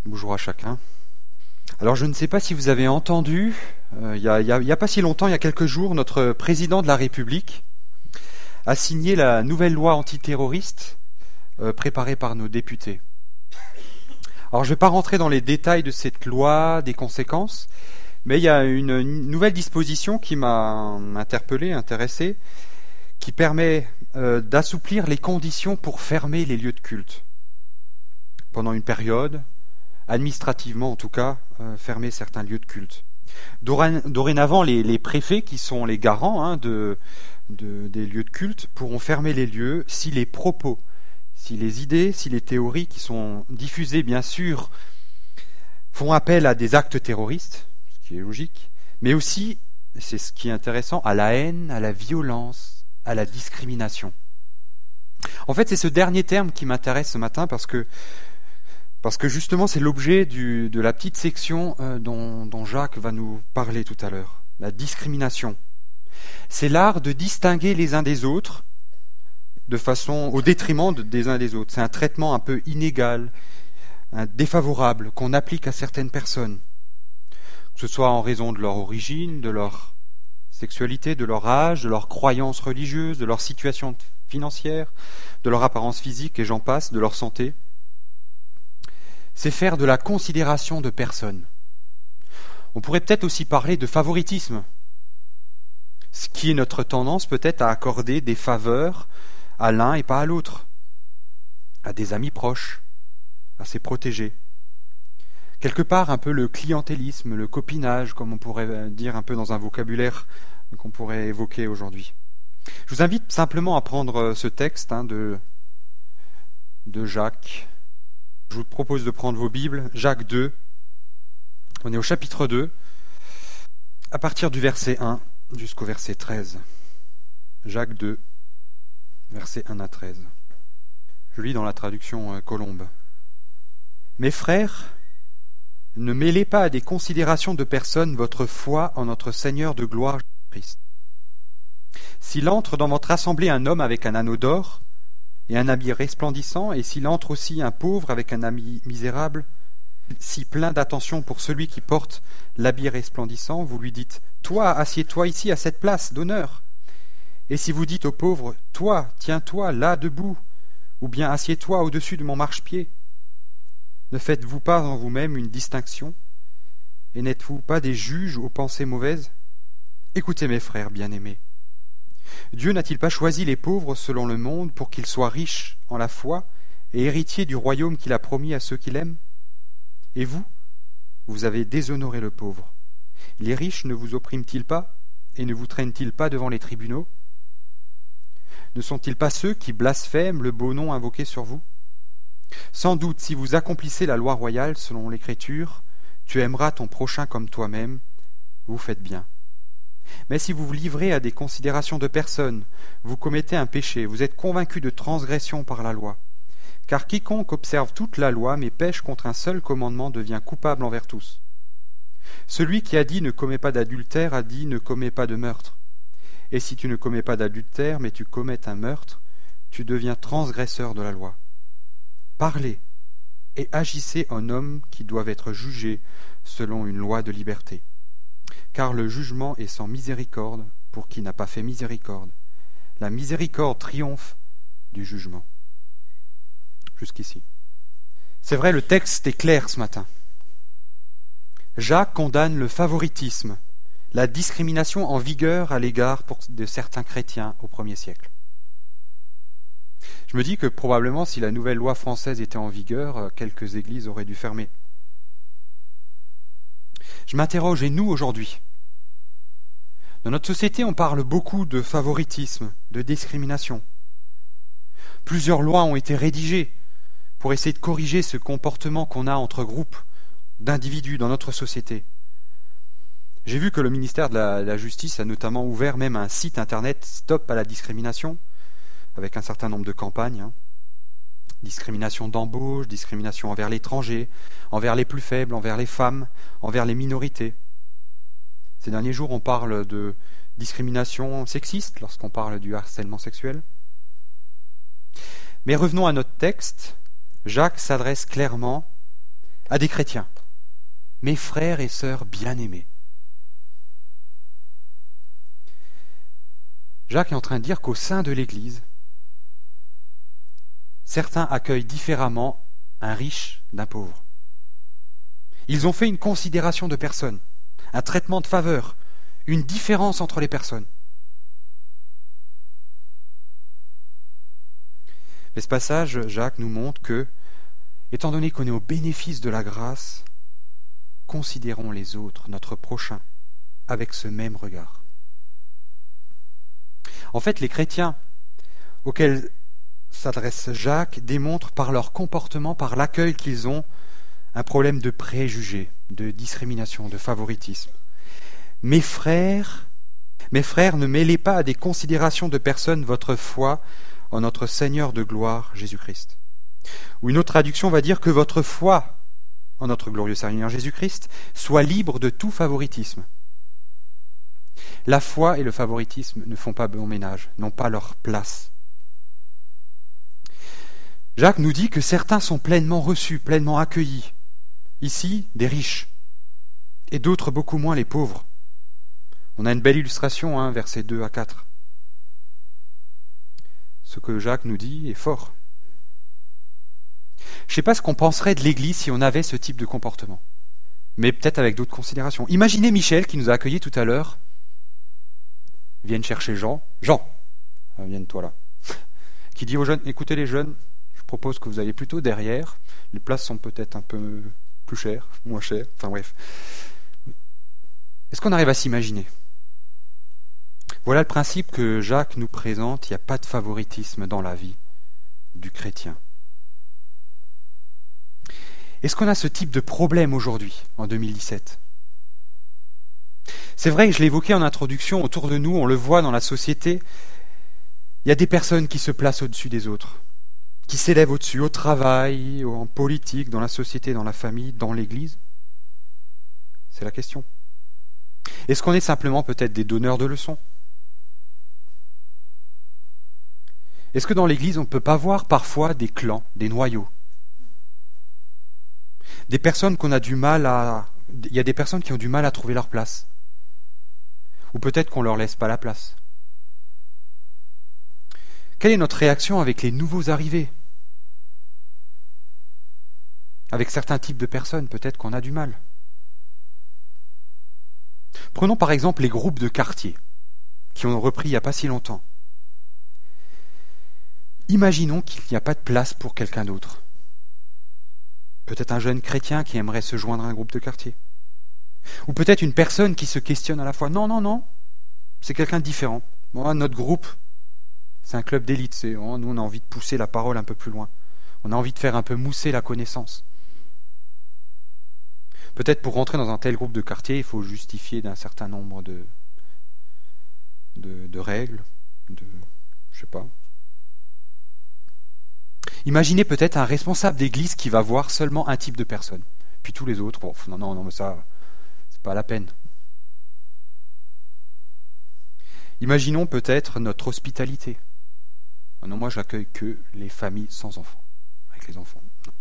Bonjour à chacun. Alors je ne sais pas si vous avez entendu, il y a pas si longtemps, il y a quelques jours, notre président de la République a signé la nouvelle loi antiterroriste préparée par nos députés. Alors je ne vais pas rentrer dans les détails de cette loi, des conséquences, mais il y a une nouvelle disposition qui m'a interpellé, intéressé, qui permet d'assouplir les conditions pour fermer les lieux de culte pendant une période, administrativement en tout cas, fermer certains lieux de culte. Dorénavant, les préfets, qui sont les garants des lieux de culte, pourront fermer les lieux si les propos, si les idées, si les théories qui sont diffusées, bien sûr, font appel à des actes terroristes, ce qui est logique, mais aussi, c'est ce qui est intéressant, à la haine, à la violence, à la discrimination. En fait, c'est ce dernier terme qui m'intéresse ce matin parce que justement c'est l'objet de la petite section dont Jacques va nous parler tout à l'heure. La discrimination. C'est l'art de distinguer les uns des autres de façon au détriment des uns des autres. C'est un traitement un peu inégal, défavorable qu'on applique à certaines personnes, que ce soit en raison de leur origine, de leur sexualité, de leur âge, de leur croyance religieuse, de leur situation financière, de leur apparence physique et j'en passe, de leur santé. C'est faire de la considération de personnes. On pourrait peut-être aussi parler de favoritisme, ce qui est notre tendance peut-être à accorder des faveurs à l'un et pas à l'autre, à des amis proches, à ses protégés. Quelque part un peu le clientélisme, le copinage, comme on pourrait dire un peu dans un vocabulaire qu'on pourrait évoquer aujourd'hui. Je vous invite simplement à prendre ce texte de Jacques. Je vous propose de prendre vos Bibles, Jacques 2, on est au chapitre 2, à partir du verset 1 jusqu'au verset 13. Jacques 2, versets 1 à 13. Je lis dans la traduction Colombe. Mes frères, ne mêlez pas à des considérations de personnes votre foi en notre Seigneur de gloire Jésus-Christ. S'il entre dans votre assemblée un homme avec un anneau d'or, et un habit resplendissant, et s'il entre aussi un pauvre avec un habit misérable, si plein d'attention pour celui qui porte l'habit resplendissant, vous lui dites « Toi, assieds-toi ici à cette place d'honneur ». Et si vous dites au pauvre « Toi, tiens-toi là debout », ou bien « Assieds-toi au-dessus de mon marchepied », ne faites-vous pas en vous-même une distinction, et n'êtes-vous pas des juges aux pensées mauvaises ? Écoutez mes frères bien-aimés. Dieu n'a-t-il pas choisi les pauvres selon le monde pour qu'ils soient riches en la foi et héritiers du royaume qu'il a promis à ceux qui l'aiment ? Et vous, vous avez déshonoré le pauvre. Les riches ne vous oppriment-ils pas et ne vous traînent-ils pas devant les tribunaux ? Ne sont-ils pas ceux qui blasphèment le beau nom invoqué sur vous ? Sans doute, si vous accomplissez la loi royale selon l'Écriture, tu aimeras ton prochain comme toi-même, vous faites bien. Mais si vous vous livrez à des considérations de personnes, vous commettez un péché, vous êtes convaincus de transgression par la loi. Car quiconque observe toute la loi mais pêche contre un seul commandement devient coupable envers tous. Celui qui a dit ne commets pas d'adultère a dit ne commets pas de meurtre. Et si tu ne commets pas d'adultère mais tu commets un meurtre, tu deviens transgresseur de la loi. Parlez et agissez en hommes qui doivent être jugés selon une loi de liberté. Car le jugement est sans miséricorde pour qui n'a pas fait miséricorde. La miséricorde triomphe du jugement. Jusqu'ici. C'est vrai, le texte est clair ce matin. Jacques condamne le favoritisme, la discrimination en vigueur à l'égard de certains chrétiens au 1er siècle. Je me dis que probablement si la nouvelle loi française était en vigueur, quelques églises auraient dû fermer. Je m'interroge, et nous aujourd'hui ? Dans notre société, on parle beaucoup de favoritisme, de discrimination. Plusieurs lois ont été rédigées pour essayer de corriger ce comportement qu'on a entre groupes d'individus dans notre société. J'ai vu que le ministère de la Justice a notamment ouvert même un site internet Stop à la discrimination, avec un certain nombre de campagnes. Discrimination d'embauche, discrimination envers l'étranger, envers les plus faibles, envers les femmes, envers les minorités. Ces derniers jours, on parle de discrimination sexiste lorsqu'on parle du harcèlement sexuel. Mais revenons à notre texte. Jacques s'adresse clairement à des chrétiens, mes frères et sœurs bien-aimés. Jacques est en train de dire qu'au sein de l'Église, certains accueillent différemment un riche d'un pauvre. Ils ont fait une considération de personne, un traitement de faveur, une différence entre les personnes. Mais ce passage, Jacques nous montre que, étant donné qu'on est au bénéfice de la grâce, considérons les autres, notre prochain, avec ce même regard. En fait, les chrétiens auxquels s'adresse Jacques démontrent par leur comportement, par l'accueil qu'ils ont, un problème de préjugés, de discrimination, de favoritisme. Mes frères, ne mêlez pas à des considérations de personnes votre foi en notre Seigneur de gloire, Jésus-Christ. Ou une autre traduction va dire que votre foi en notre glorieux Seigneur Jésus-Christ soit libre de tout favoritisme. La foi et le favoritisme ne font pas bon ménage, n'ont pas leur place. Jacques nous dit que certains sont pleinement reçus, pleinement accueillis. Ici, des riches, et d'autres beaucoup moins les pauvres. On a une belle illustration, versets 2 à 4. Ce que Jacques nous dit est fort. Je ne sais pas ce qu'on penserait de l'Église si on avait ce type de comportement, mais peut-être avec d'autres considérations. Imaginez Michel qui nous a accueillis tout à l'heure, vienne chercher Jean, viens toi là, qui dit aux jeunes, écoutez les jeunes, je propose que vous alliez plutôt derrière, les places sont peut-être un peu plus chères, moins chères, enfin bref. Est-ce qu'on arrive à s'imaginer ? Voilà le principe que Jacques nous présente, il n'y a pas de favoritisme dans la vie du chrétien. Est-ce qu'on a ce type de problème aujourd'hui, en 2017 ? C'est vrai que je l'ai évoqué en introduction, autour de nous, on le voit dans la société, il y a des personnes qui se placent au-dessus des autres, qui s'élèvent au-dessus, au travail, en politique, dans la société, dans la famille, dans l'Église. C'est la question. Est-ce qu'on est simplement peut-être des donneurs de leçons ? Est-ce que dans l'Église, on ne peut pas voir parfois des clans, des noyaux ? Des personnes qu'on a du mal à... Il y a des personnes qui ont du mal à trouver leur place. Ou peut-être qu'on ne leur laisse pas la place. Quelle est notre réaction avec les nouveaux arrivés ? Avec certains types de personnes, peut-être qu'on a du mal. Prenons par exemple les groupes de quartier, qui ont repris il n'y a pas si longtemps. Imaginons qu'il n'y a pas de place pour quelqu'un d'autre. Peut-être un jeune chrétien qui aimerait se joindre à un groupe de quartier. Ou peut-être une personne qui se questionne à la fois. Non, c'est quelqu'un de différent. Moi, notre groupe, c'est un club d'élite. Nous, on a envie de pousser la parole un peu plus loin. On a envie de faire un peu mousser la connaissance. Peut-être pour rentrer dans un tel groupe de quartier, il faut justifier d'un certain nombre de règles, je sais pas. Imaginez peut-être un responsable d'église qui va voir seulement un type de personne. Puis tous les autres, non, mais ça, c'est pas la peine. Imaginons peut-être notre hospitalité. Non, moi j'accueille que les familles sans enfants. Avec les enfants, non.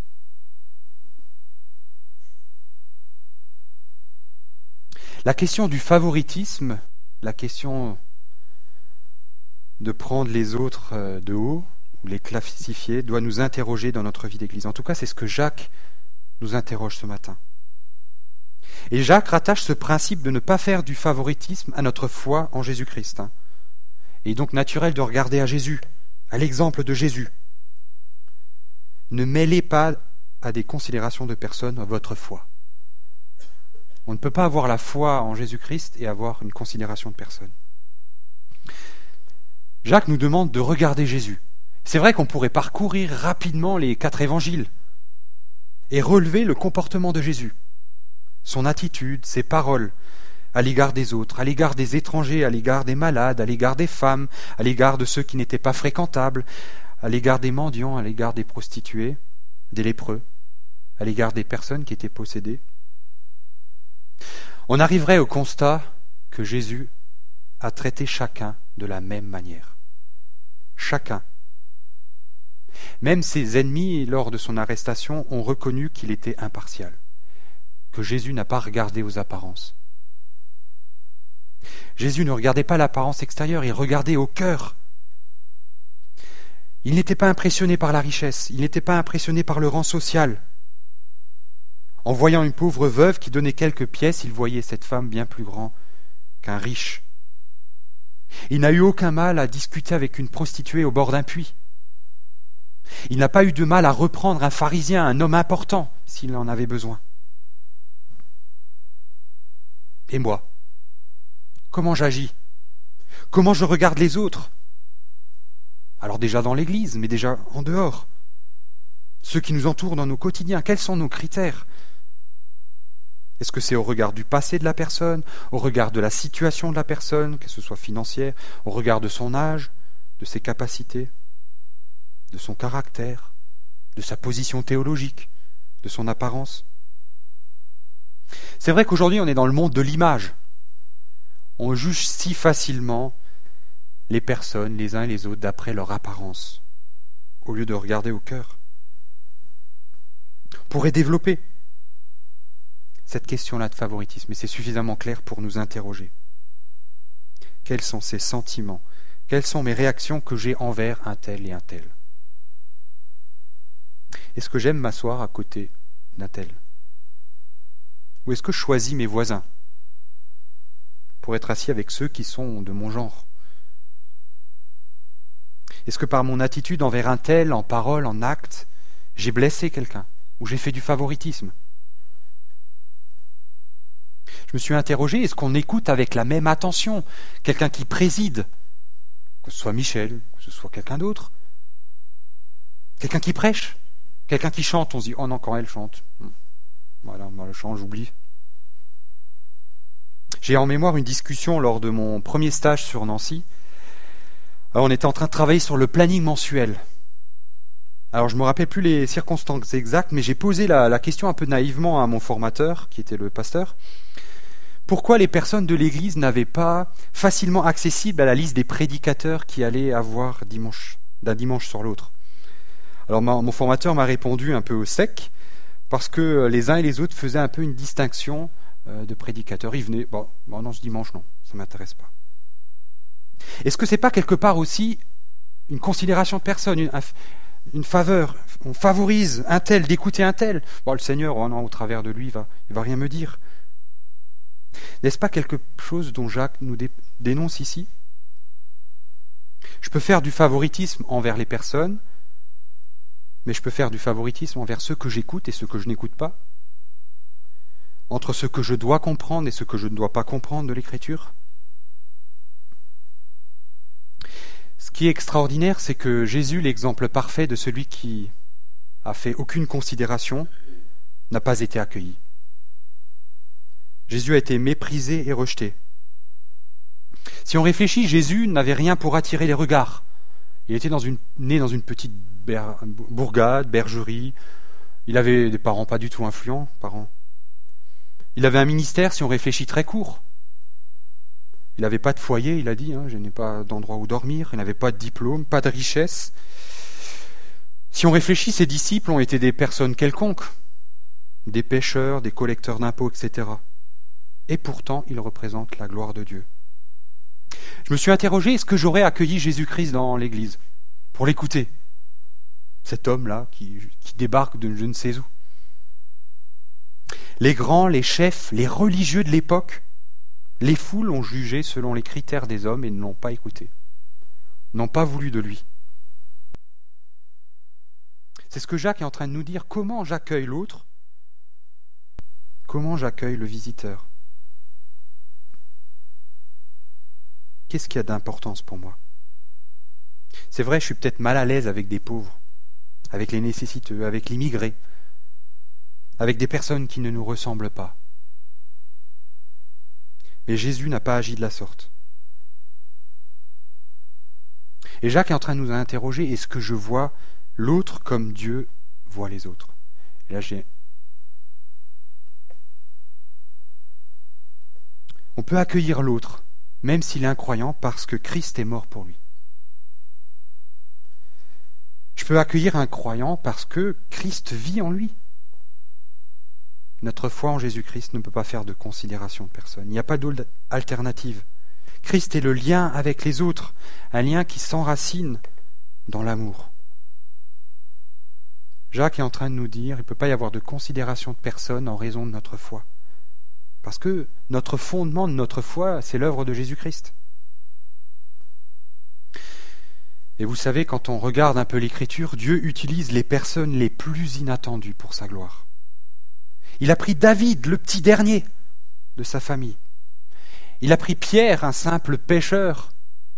La question du favoritisme, la question de prendre les autres de haut, ou les classifier, doit nous interroger dans notre vie d'église. En tout cas, c'est ce que Jacques nous interroge ce matin. Et Jacques rattache ce principe de ne pas faire du favoritisme à notre foi en Jésus-Christ. Et il est donc naturel de regarder à Jésus, à l'exemple de Jésus. Ne mêlez pas à des considérations de personnes votre foi. On ne peut pas avoir la foi en Jésus-Christ et avoir une considération de personne. Jacques nous demande de regarder Jésus. C'est vrai qu'on pourrait parcourir rapidement les 4 évangiles et relever le comportement de Jésus, son attitude, ses paroles à l'égard des autres, à l'égard des étrangers, à l'égard des malades, à l'égard des femmes, à l'égard de ceux qui n'étaient pas fréquentables, à l'égard des mendiants, à l'égard des prostituées, des lépreux, à l'égard des personnes qui étaient possédées. On arriverait au constat que Jésus a traité chacun de la même manière. Chacun. Même ses ennemis, lors de son arrestation, ont reconnu qu'il était impartial, que Jésus n'a pas regardé aux apparences. Jésus ne regardait pas l'apparence extérieure, il regardait au cœur. Il n'était pas impressionné par la richesse, il n'était pas impressionné par le rang social. En voyant une pauvre veuve qui donnait quelques pièces, il voyait cette femme bien plus grande qu'un riche. Il n'a eu aucun mal à discuter avec une prostituée au bord d'un puits. Il n'a pas eu de mal à reprendre un pharisien, un homme important, s'il en avait besoin. Et moi, comment j'agis? Comment je regarde les autres? Alors déjà dans l'Église, mais déjà en dehors. Ceux qui nous entourent dans nos quotidiens, quels sont nos critères? Est-ce que c'est au regard du passé de la personne, au regard de la situation de la personne, que ce soit financière, au regard de son âge, de ses capacités, de son caractère, de sa position théologique, de son apparence? C'est vrai qu'aujourd'hui on est dans le monde de l'image. On juge si facilement les personnes, les uns et les autres, d'après leur apparence, au lieu de regarder au cœur. On pourrait développer cette question-là de favoritisme, mais c'est suffisamment clair pour nous interroger. Quels sont ces sentiments? Quelles sont mes réactions que j'ai envers un tel et un tel? Est-ce que j'aime m'asseoir à côté d'un tel? Ou est-ce que je choisis mes voisins pour être assis avec ceux qui sont de mon genre? Est-ce que par mon attitude envers un tel, en parole, en acte, j'ai blessé quelqu'un? Ou j'ai fait du favoritisme? Je me suis interrogé, est-ce qu'on écoute avec la même attention quelqu'un qui préside, que ce soit Michel, que ce soit quelqu'un d'autre, quelqu'un qui prêche, quelqu'un qui chante, on se dit « Oh non, quand elle chante, voilà, dans le chant, j'oublie ». J'ai en mémoire une discussion lors de mon premier stage sur Nancy. Alors, on était en train de travailler sur le planning mensuel. Alors, je ne me rappelle plus les circonstances exactes, mais j'ai posé la question un peu naïvement à mon formateur, qui était le pasteur. Pourquoi les personnes de l'Église n'avaient pas facilement accessible à la liste des prédicateurs qui allaient avoir d'un dimanche sur l'autre? Alors mon formateur m'a répondu un peu au sec, parce que les uns et les autres faisaient un peu une distinction de prédicateurs. Ils venaient, bon non, ce dimanche non, ça ne m'intéresse pas. Est-ce que c'est pas quelque part aussi une considération de personne, une faveur? On favorise un tel d'écouter un tel. Bon, le Seigneur, oh non, au travers de lui, il va rien me dire. N'est-ce pas quelque chose dont Jacques nous dénonce ici? Je peux faire du favoritisme envers les personnes, mais je peux faire du favoritisme envers ceux que j'écoute et ceux que je n'écoute pas, entre ce que je dois comprendre et ce que je ne dois pas comprendre de l'Écriture. Ce qui est extraordinaire, c'est que Jésus, l'exemple parfait de celui qui a fait aucune considération, n'a pas été accueilli. Jésus a été méprisé et rejeté. Si on réfléchit, Jésus n'avait rien pour attirer les regards. Il était né dans une petite bourgade, bergerie. Il avait des parents pas du tout influents, Il avait un ministère, si on réfléchit, très court. Il n'avait pas de foyer, il a dit, je n'ai pas d'endroit où dormir. Il n'avait pas de diplôme, pas de richesse. Si on réfléchit, ses disciples ont été des personnes quelconques, des pêcheurs, des collecteurs d'impôts, etc. Et pourtant, il représente la gloire de Dieu. Je me suis interrogé, est-ce que j'aurais accueilli Jésus-Christ dans l'Église pour l'écouter? Cet homme-là qui débarque de je ne sais où. Les grands, les chefs, les religieux de l'époque, les foules ont jugé selon les critères des hommes et ne l'ont pas écouté, n'ont pas voulu de lui. C'est ce que Jacques est en train de nous dire. Comment j'accueille l'autre? Comment j'accueille le visiteur? Qu'est-ce qu'il y a d'importance pour moi? C'est vrai, je suis peut-être mal à l'aise avec des pauvres, avec les nécessiteux, avec l'immigré, avec des personnes qui ne nous ressemblent pas. Mais Jésus n'a pas agi de la sorte. Et Jacques est en train de nous interroger, est-ce que je vois l'autre comme Dieu voit les autres? Et là, on peut accueillir l'autre, même s'il est incroyant, parce que Christ est mort pour lui. Je peux accueillir un croyant parce que Christ vit en lui. Notre foi en Jésus-Christ ne peut pas faire de considération de personne. Il n'y a pas d'autre alternative. Christ est le lien avec les autres, un lien qui s'enracine dans l'amour. Jacques est en train de nous dire qu'il ne peut pas y avoir de considération de personne en raison de notre foi. Parce que notre fondement de notre foi, c'est l'œuvre de Jésus-Christ. Et vous savez, quand on regarde un peu l'Écriture, Dieu utilise les personnes les plus inattendues pour sa gloire. Il a pris David, le petit dernier de sa famille. Il a pris Pierre, un simple pêcheur,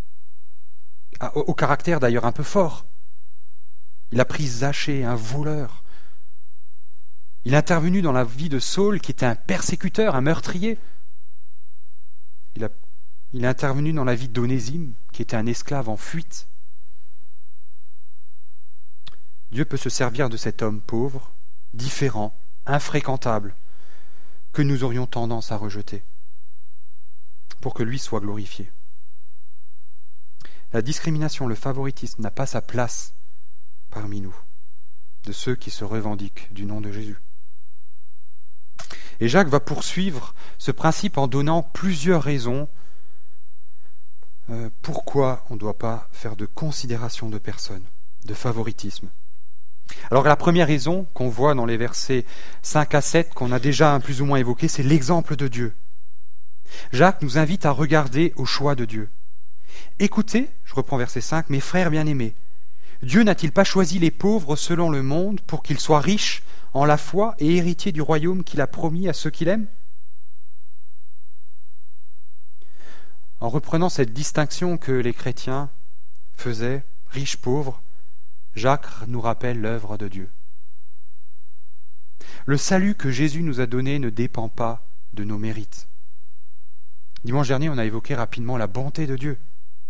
au caractère d'ailleurs un peu fort. Il a pris Zachée, un voleur. Il est intervenu dans la vie de Saul, qui était un persécuteur, un meurtrier. Il est intervenu dans la vie d'Onésime, qui était un esclave en fuite. Dieu peut se servir de cet homme pauvre, différent, infréquentable, que nous aurions tendance à rejeter, pour que lui soit glorifié. La discrimination, le favoritisme n'a pas sa place parmi nous, de ceux qui se revendiquent du nom de Jésus. Et Jacques va poursuivre ce principe en donnant plusieurs raisons pourquoi on ne doit pas faire de considération de personne, de favoritisme. Alors la première raison qu'on voit dans les versets 5 à 7, qu'on a déjà plus ou moins évoqué, c'est l'exemple de Dieu. Jacques nous invite à regarder au choix de Dieu. Écoutez, je reprends verset 5, mes frères bien-aimés, Dieu n'a-t-il pas choisi les pauvres selon le monde pour qu'ils soient riches en la foi et héritiers du royaume qu'il a promis à ceux qu'il aime ? En reprenant cette distinction que les chrétiens faisaient, riches-pauvres, Jacques nous rappelle l'œuvre de Dieu. Le salut que Jésus nous a donné ne dépend pas de nos mérites. Dimanche dernier, on a évoqué rapidement la bonté de Dieu.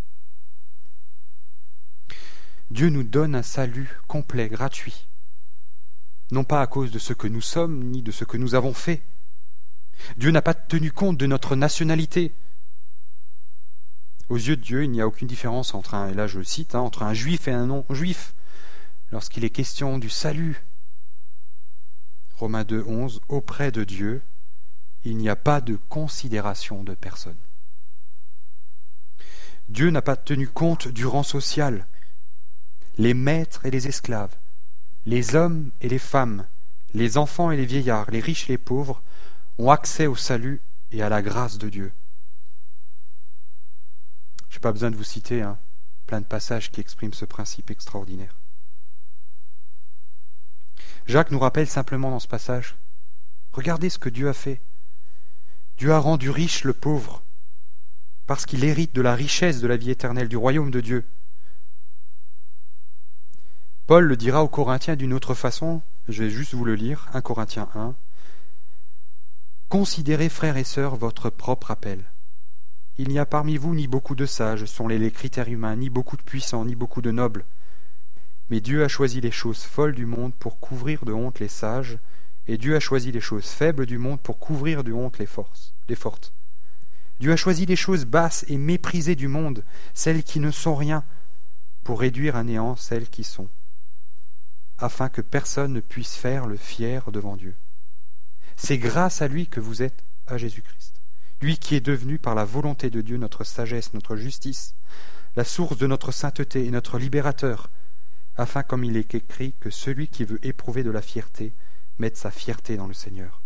Dieu nous donne un salut complet, gratuit, non pas à cause de ce que nous sommes, ni de ce que nous avons fait. Dieu n'a pas tenu compte de notre nationalité. Aux yeux de Dieu, il n'y a aucune différence entre et là je le cite, entre un juif et un non-juif, lorsqu'il est question du salut. Romains 2, 11, auprès de Dieu, il n'y a pas de considération de personne. Dieu n'a pas tenu compte du rang social. Les maîtres et les esclaves, les hommes et les femmes, les enfants et les vieillards, les riches et les pauvres ont accès au salut et à la grâce de Dieu. Je n'ai pas besoin de vous citer plein de passages qui expriment ce principe extraordinaire. Jacques nous rappelle simplement dans ce passage, regardez ce que Dieu a fait. Dieu a rendu riche le pauvre, parce qu'il hérite de la richesse de la vie éternelle, du royaume de Dieu. Paul le dira aux Corinthiens d'une autre façon, je vais juste vous le lire, 1 Corinthiens 1. Considérez, frères et sœurs, votre propre appel. Il n'y a parmi vous ni beaucoup de sages, sont les critères humains, ni beaucoup de puissants, ni beaucoup de nobles. Mais Dieu a choisi les choses folles du monde pour couvrir de honte les sages, et Dieu a choisi les choses faibles du monde pour couvrir de honte les fortes. Dieu a choisi les choses basses et méprisées du monde, celles qui ne sont rien, pour réduire à néant celles qui sont, afin que personne ne puisse faire le fier devant Dieu. C'est grâce à lui que vous êtes à Jésus-Christ. Lui qui est devenu par la volonté de Dieu notre sagesse, notre justice, la source de notre sainteté et notre libérateur, afin, comme il est écrit, que celui qui veut éprouver de la fierté mette sa fierté dans le Seigneur.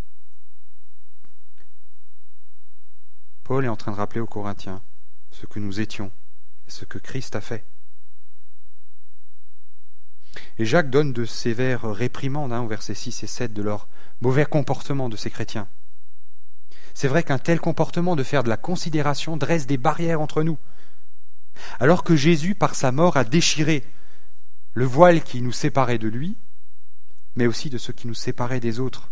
Paul est en train de rappeler aux Corinthiens ce que nous étions et ce que Christ a fait. Et Jacques donne de sévères réprimandes au versets 6 et 7 de leur mauvais comportement de ces chrétiens. C'est vrai qu'un tel comportement de faire de la considération dresse des barrières entre nous, alors que Jésus, par sa mort, a déchiré le voile qui nous séparait de lui, mais aussi de ce qui nous séparait des autres.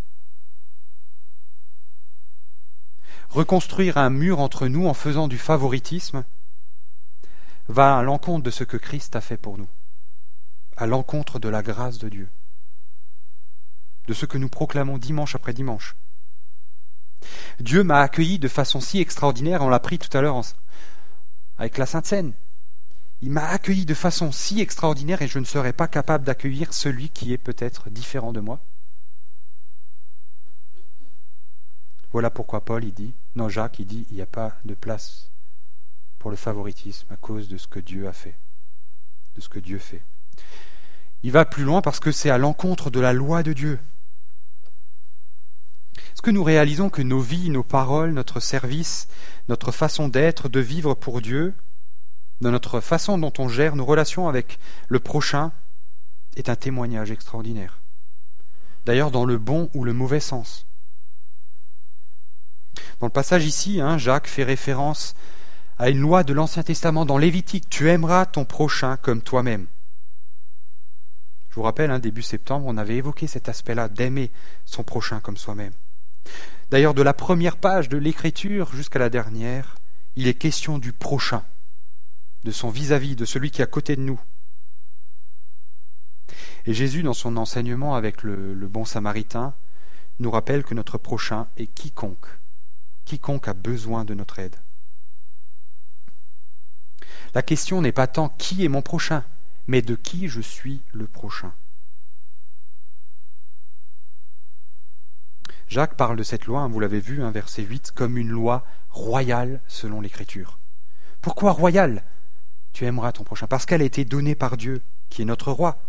Reconstruire un mur entre nous en faisant du favoritisme va à l'encontre de ce que Christ a fait pour nous, à l'encontre de la grâce de Dieu, de ce que nous proclamons dimanche après dimanche. Dieu m'a accueilli de façon si extraordinaire, on l'a pris tout à l'heure avec la Sainte Seine. Il m'a accueilli de façon si extraordinaire et je ne serais pas capable d'accueillir celui qui est peut-être différent de moi. Voilà pourquoi Jacques, il dit, il n'y a pas de place pour le favoritisme à cause de ce que Dieu a fait, de ce que Dieu fait. Il va plus loin parce que c'est à l'encontre de la loi de Dieu. Est-ce que nous réalisons que nos vies, nos paroles, notre service, notre façon d'être, de vivre pour Dieu, dans notre façon dont on gère nos relations avec le prochain, est un témoignage extraordinaire. D'ailleurs, dans le bon ou le mauvais sens. Dans le passage ici, Jacques fait référence à une loi de l'Ancien Testament dans Lévitique. Tu aimeras ton prochain comme toi-même. Je vous rappelle, début septembre, on avait évoqué cet aspect-là, d'aimer son prochain comme soi-même. D'ailleurs, de la première page de l'Écriture jusqu'à la dernière, il est question du prochain, de son vis-à-vis, de celui qui est à côté de nous. Et Jésus, dans son enseignement avec le bon samaritain, nous rappelle que notre prochain est quiconque a besoin de notre aide. La question n'est pas tant qui est mon prochain, mais de qui je suis le prochain. Jacques parle de cette loi, vous l'avez vu, verset 8, comme une loi royale selon l'Écriture. Pourquoi royale ? Tu aimeras ton prochain. Parce qu'elle a été donnée par Dieu, qui est notre roi.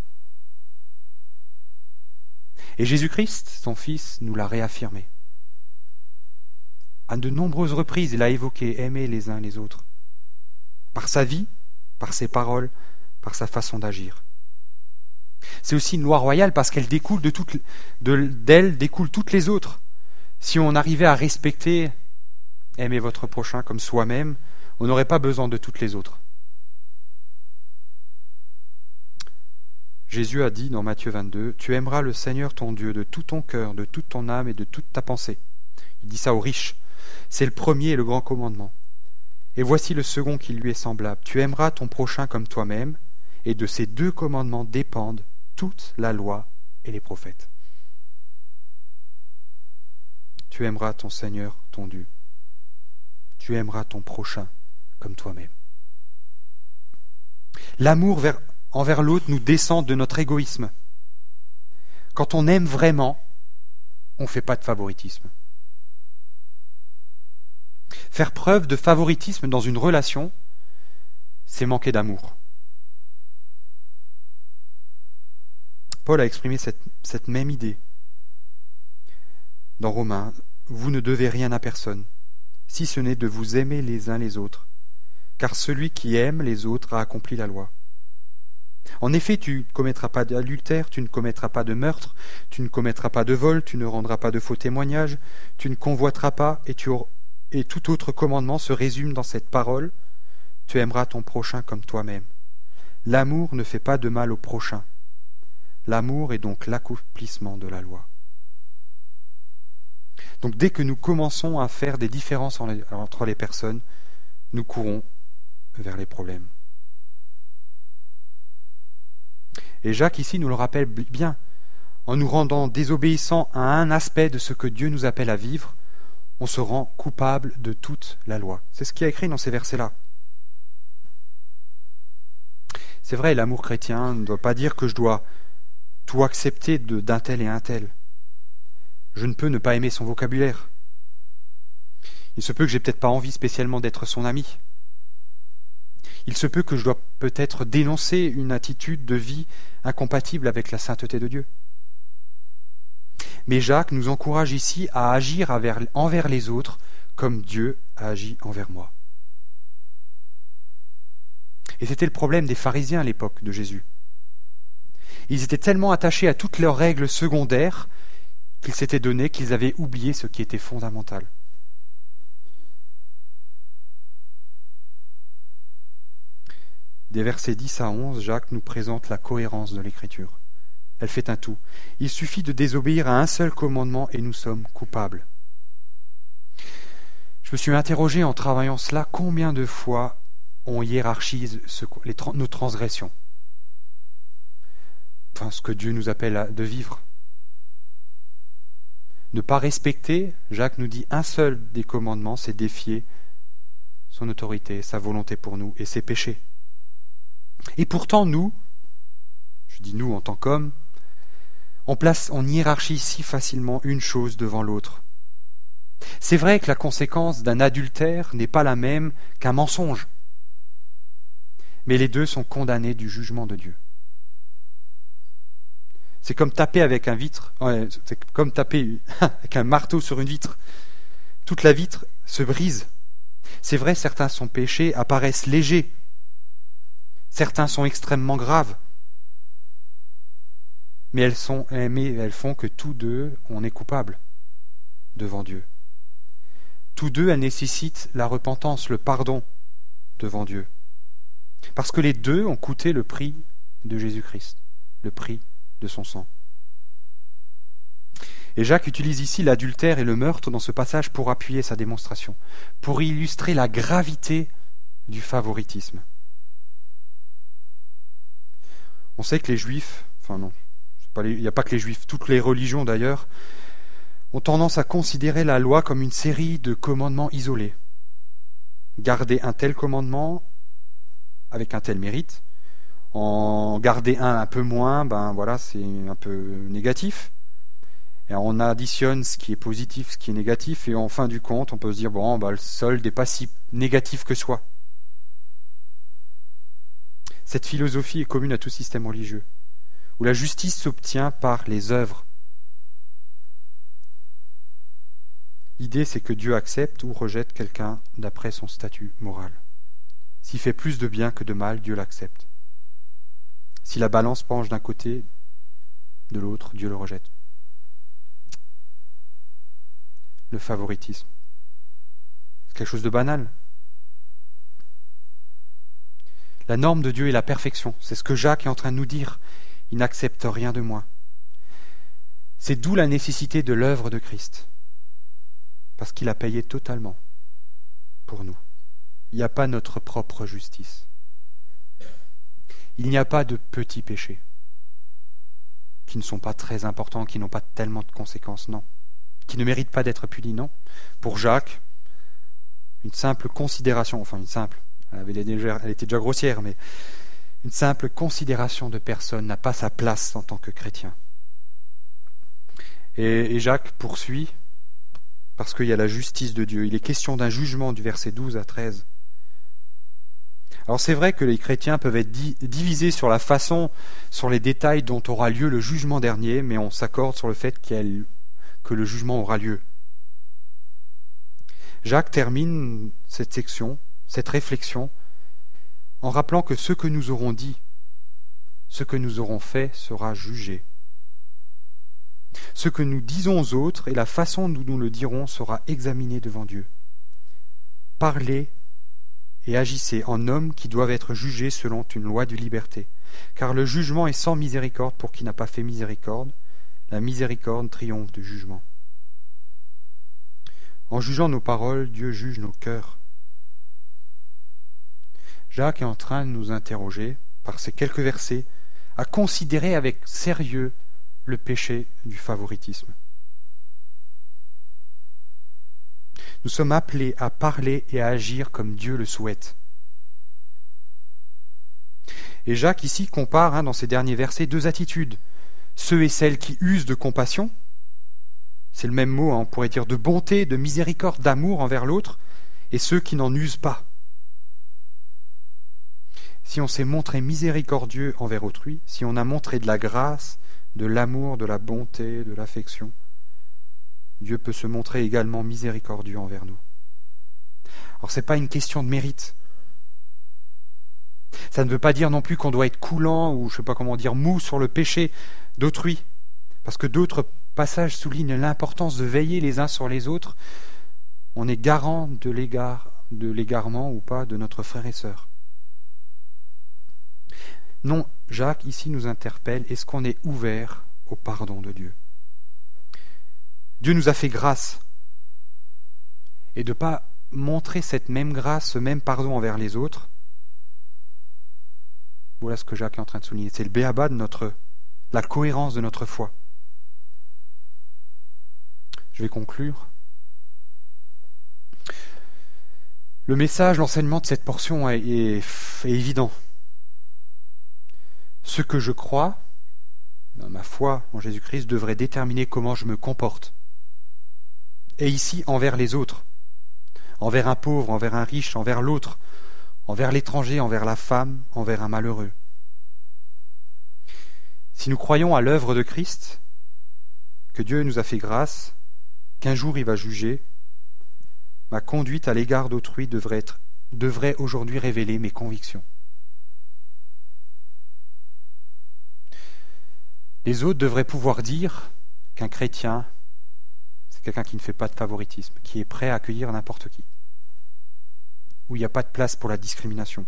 Et Jésus-Christ, son Fils, nous l'a réaffirmé. À de nombreuses reprises, il a évoqué aimer les uns les autres. Par sa vie, par ses paroles, par sa façon d'agir. C'est aussi une loi royale parce qu'elle découle d'elle découlent toutes les autres. Si on arrivait à respecter, aimer votre prochain comme soi-même, on n'aurait pas besoin de toutes les autres. Jésus a dit dans Matthieu 22, « Tu aimeras le Seigneur ton Dieu de tout ton cœur, de toute ton âme et de toute ta pensée. » Il dit ça aux riches. C'est le premier et le grand commandement. Et voici le second qui lui est semblable. « Tu aimeras ton prochain comme toi-même. » Et de ces deux commandements dépendent toute la loi et les prophètes. Tu aimeras ton Seigneur, ton Dieu. Tu aimeras ton prochain comme toi-même. L'amour envers l'autre nous descend de notre égoïsme. Quand on aime vraiment, on ne fait pas de favoritisme. Faire preuve de favoritisme dans une relation, c'est manquer d'amour. Paul a exprimé cette même idée dans Romains. Vous ne devez rien à personne, si ce n'est de vous aimer les uns les autres, car celui qui aime les autres a accompli la loi. En effet, tu ne commettras pas d'adultère, tu ne commettras pas de meurtre, tu ne commettras pas de vol, tu ne rendras pas de faux témoignages, tu ne convoiteras pas, et tout autre commandement se résume dans cette parole, tu aimeras ton prochain comme toi-même. L'amour ne fait pas de mal au prochain. L'amour est donc l'accomplissement de la loi. Donc dès que nous commençons à faire des différences entre les personnes, nous courons vers les problèmes. Et Jacques ici nous le rappelle bien, en nous rendant désobéissants à un aspect de ce que Dieu nous appelle à vivre, on se rend coupable de toute la loi. C'est ce qui est écrit dans ces versets-là. C'est vrai, l'amour chrétien ne doit pas dire que je dois tout accepter d'un tel et un tel. Je ne peux ne pas aimer son vocabulaire. Il se peut que j'ai peut-être pas envie spécialement d'être son ami. Il se peut que je dois peut-être dénoncer une attitude de vie incompatible avec la sainteté de Dieu. Mais Jacques nous encourage ici à agir envers les autres comme Dieu a agi envers moi. Et c'était le problème des pharisiens à l'époque de Jésus. Ils étaient tellement attachés à toutes leurs règles secondaires qu'ils s'étaient donné qu'ils avaient oublié ce qui était fondamental. Des versets 10 à 11, Jacques nous présente la cohérence de l'Écriture. Elle fait un tout. Il suffit de désobéir à un seul commandement et nous sommes coupables. Je me suis interrogé en travaillant cela, combien de fois on hiérarchise nos transgressions. Enfin, ce que Dieu nous appelle de vivre. Ne pas respecter, Jacques nous dit, un seul des commandements, c'est défier son autorité, sa volonté pour nous et ses péchés. Et pourtant, nous, je dis nous en tant qu'hommes, on hiérarchise si facilement une chose devant l'autre. C'est vrai que la conséquence d'un adultère n'est pas la même qu'un mensonge, mais les deux sont condamnés du jugement de Dieu. C'est comme taper avec c'est comme taper avec un marteau sur une vitre. Toute la vitre se brise. C'est vrai, certains sont péchés apparaissent légers. Certains sont extrêmement graves. Mais elles font que tous deux, on est coupables devant Dieu. Tous deux, elles nécessitent la repentance, le pardon devant Dieu. Parce que les deux ont coûté le prix de Jésus-Christ, le prix de son sang. Et Jacques utilise ici l'adultère et le meurtre dans ce passage pour appuyer sa démonstration, pour illustrer la gravité du favoritisme. On sait que les Juifs, il n'y a pas que les Juifs, toutes les religions d'ailleurs, ont tendance à considérer la loi comme une série de commandements isolés. Garder un tel commandement avec un tel mérite, en garder un peu moins, c'est un peu négatif. Et on additionne ce qui est positif, ce qui est négatif, et en fin du compte, on peut se dire, le solde n'est pas si négatif que soi. Cette philosophie est commune à tout système religieux, où la justice s'obtient par les œuvres. L'idée, c'est que Dieu accepte ou rejette quelqu'un d'après son statut moral. S'il fait plus de bien que de mal, Dieu l'accepte. Si la balance penche d'un côté, de l'autre, Dieu le rejette. Le favoritisme. C'est quelque chose de banal. La norme de Dieu est la perfection. C'est ce que Jacques est en train de nous dire. Il n'accepte rien de moi. C'est d'où la nécessité de l'œuvre de Christ. Parce qu'il a payé totalement pour nous. Il n'y a pas notre propre justice. Il n'y a pas de petits péchés qui ne sont pas très importants, qui n'ont pas tellement de conséquences, non. Qui ne méritent pas d'être punis, non. Pour Jacques, une simple considération, elle était déjà grossière, mais une simple considération de personne n'a pas sa place en tant que chrétien. Et Jacques poursuit, parce qu'il y a la justice de Dieu. Il est question d'un jugement du verset 12 à 13. Alors c'est vrai que les chrétiens peuvent être divisés sur la façon, sur les détails dont aura lieu le jugement dernier, mais on s'accorde sur le fait que le jugement aura lieu. Jacques termine cette section, cette réflexion, en rappelant que ce que nous aurons dit, ce que nous aurons fait sera jugé. Ce que nous disons aux autres et la façon dont nous le dirons sera examiné devant Dieu. Parlez et agissez en hommes qui doivent être jugés selon une loi de liberté, car le jugement est sans miséricorde pour qui n'a pas fait miséricorde. La miséricorde triomphe du jugement. En jugeant nos paroles, Dieu juge nos cœurs. Jacques est en train de nous interroger, par ces quelques versets, à considérer avec sérieux le péché du favoritisme. Nous sommes appelés à parler et à agir comme Dieu le souhaite. Et Jacques ici compare, dans ces derniers versets, deux attitudes. Ceux et celles qui usent de compassion, c'est le même mot, on pourrait dire de bonté, de miséricorde, d'amour envers l'autre, et ceux qui n'en usent pas. Si on s'est montré miséricordieux envers autrui, si on a montré de la grâce, de l'amour, de la bonté, de l'affection, Dieu peut se montrer également miséricordieux envers nous. Alors ce n'est pas une question de mérite. Ça ne veut pas dire non plus qu'on doit être coulant ou mou sur le péché d'autrui, parce que d'autres passages soulignent l'importance de veiller les uns sur les autres. On est garant de l'égarement ou pas de notre frère et sœur. Non, Jacques ici nous interpelle, est-ce qu'on est ouvert au pardon de Dieu ? Dieu nous a fait grâce, et de ne pas montrer cette même grâce, ce même pardon envers les autres, voilà ce que Jacques est en train de souligner. C'est le b.a.-ba de la cohérence de notre foi. Je vais conclure. Le message, l'enseignement de cette portion est évident. Ce que je crois, ma foi en Jésus-Christ, devrait déterminer comment je me comporte. Et ici, envers les autres, envers un pauvre, envers un riche, envers l'autre, envers l'étranger, envers la femme, envers un malheureux. Si nous croyons à l'œuvre de Christ, que Dieu nous a fait grâce, qu'un jour il va juger, ma conduite à l'égard d'autrui devrait aujourd'hui révéler mes convictions. Les autres devraient pouvoir dire qu'un chrétien, c'est quelqu'un qui ne fait pas de favoritisme, qui est prêt à accueillir n'importe qui, où il n'y a pas de place pour la discrimination.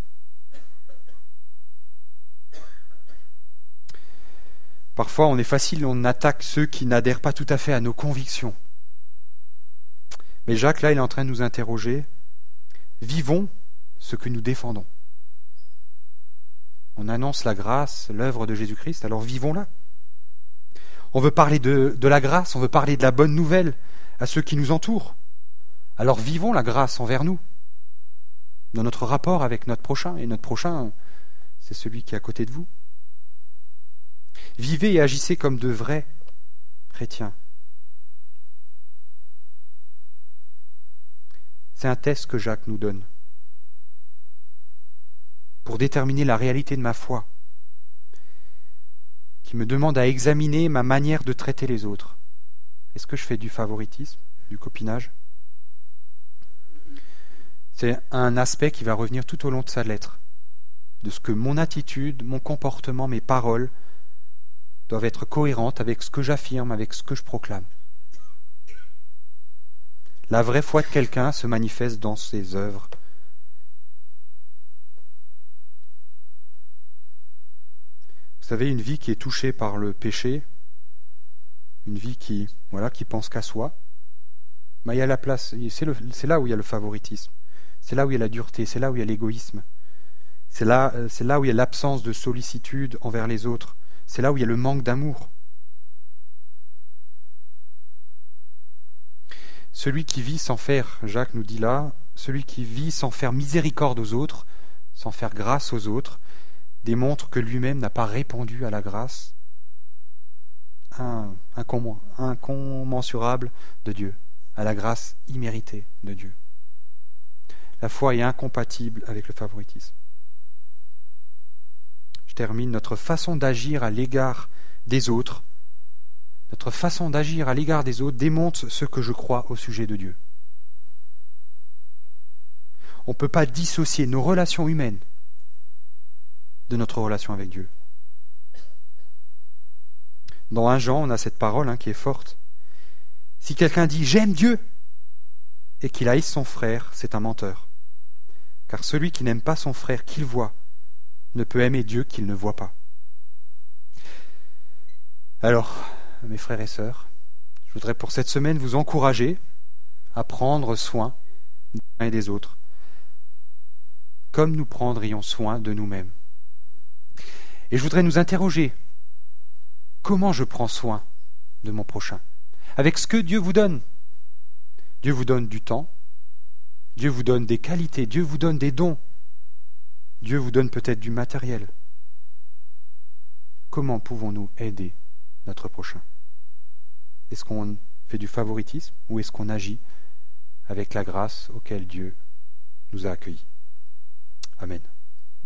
Parfois, on attaque ceux qui n'adhèrent pas tout à fait à nos convictions. Mais Jacques, là, il est en train de nous interroger. Vivons ce que nous défendons. On annonce la grâce, l'œuvre de Jésus-Christ, alors vivons-la. On veut parler de la grâce, on veut parler de la bonne nouvelle à ceux qui nous entourent. Alors vivons la grâce envers nous, dans notre rapport avec notre prochain. Et notre prochain, c'est celui qui est à côté de vous. Vivez et agissez comme de vrais chrétiens. C'est un test que Jacques nous donne pour déterminer la réalité de ma foi, qui me demande à examiner ma manière de traiter les autres. Est-ce que je fais du favoritisme, du copinage ? C'est un aspect qui va revenir tout au long de sa lettre, de ce que mon attitude, mon comportement, mes paroles doivent être cohérentes avec ce que j'affirme, avec ce que je proclame. La vraie foi de quelqu'un se manifeste dans ses œuvres. Vous savez, une vie qui est touchée par le péché, une vie qui pense qu'à soi, il y a la place, c'est là où il y a le favoritisme, c'est là où il y a la dureté, c'est là où il y a l'égoïsme, c'est là où il y a l'absence de sollicitude envers les autres, c'est là où il y a le manque d'amour. Celui qui vit sans faire, Jacques nous dit là, celui qui vit sans faire miséricorde aux autres, sans faire grâce aux autres, démontre que lui-même n'a pas répondu à la grâce incommensurable de Dieu, à la grâce imméritée de Dieu. La foi est incompatible avec le favoritisme. Je termine. Notre façon d'agir à l'égard des autres, démontre ce que je crois au sujet de Dieu. On ne peut pas dissocier nos relations humaines de notre relation avec Dieu. Dans 1 Jean, on a cette parole qui est forte. Si quelqu'un dit « j'aime Dieu » et qu'il haïsse son frère, c'est un menteur. Car celui qui n'aime pas son frère qu'il voit ne peut aimer Dieu qu'il ne voit pas. Alors, mes frères et sœurs, je voudrais pour cette semaine vous encourager à prendre soin des uns et des autres, comme nous prendrions soin de nous-mêmes. Et je voudrais nous interroger, comment je prends soin de mon prochain ? Avec ce que Dieu vous donne. Dieu vous donne du temps, Dieu vous donne des qualités, Dieu vous donne des dons, Dieu vous donne peut-être du matériel. Comment pouvons-nous aider notre prochain ? Est-ce qu'on fait du favoritisme ou est-ce qu'on agit avec la grâce auquel Dieu nous a accueillis ? Amen.